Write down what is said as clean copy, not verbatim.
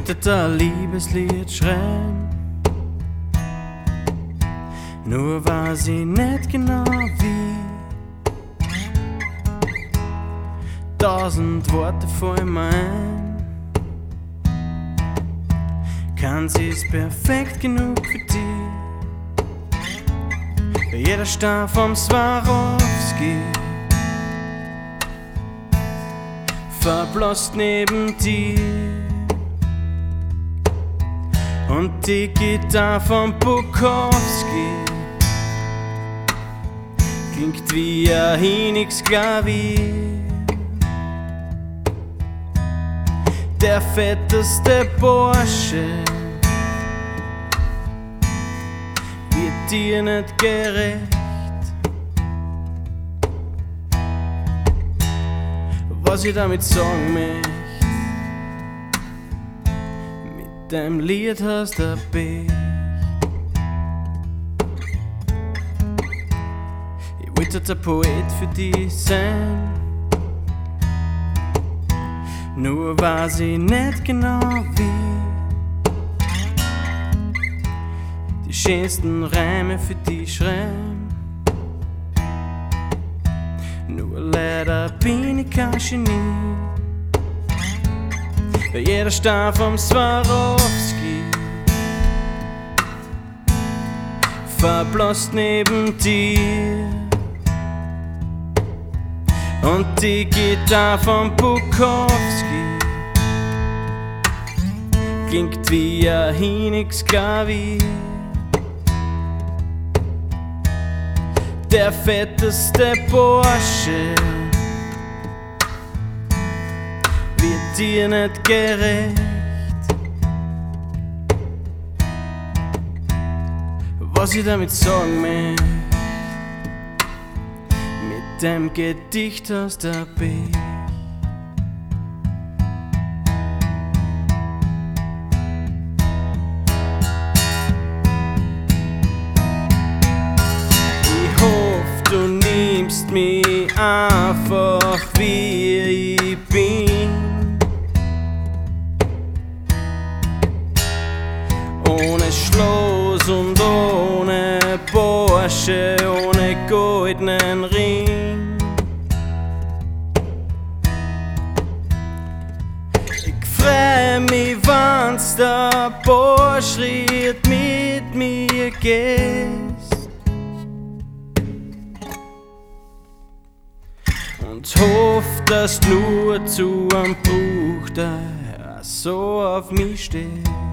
wollte ein Liebeslied schreiben, nur weiß ich nicht genau wie. 1000 Worte fallen mir ein, keins ist perfekt genug für dich. Jeder Star vom Swarovski verblasst neben dir, und die Gitarre von Bukowski klingt wie ein Hinigsklavier. Der fetteste Bursche wird dir nicht gerecht. Was ich damit sagen möchte, mit dem Lied hast du Pech. Ich wollte der Poet für dich sein, nur weiß ich nicht genau wie. Die schönsten Reime für dich schreiben, nur leider bin ich kein Genie. Jeder Star vom Swarovski verblasst neben dir, und die Gitarre von Bukowski klingt wie ein Hinigsklavier. Der fetteste Bursche wird dir nicht gerecht. Was ich damit sagen möchte, mit dem Gedicht hast du Pech. Ich hoffe, du nimmst mich einfach wie ich bin, ohne Schloss und ohne Porsche, ohne goldenen Ring. Ich freu mich, wenn's der Schritt mit mir gehst, und hoff, dass du nur zu einem Bruch da so auf mich stehst.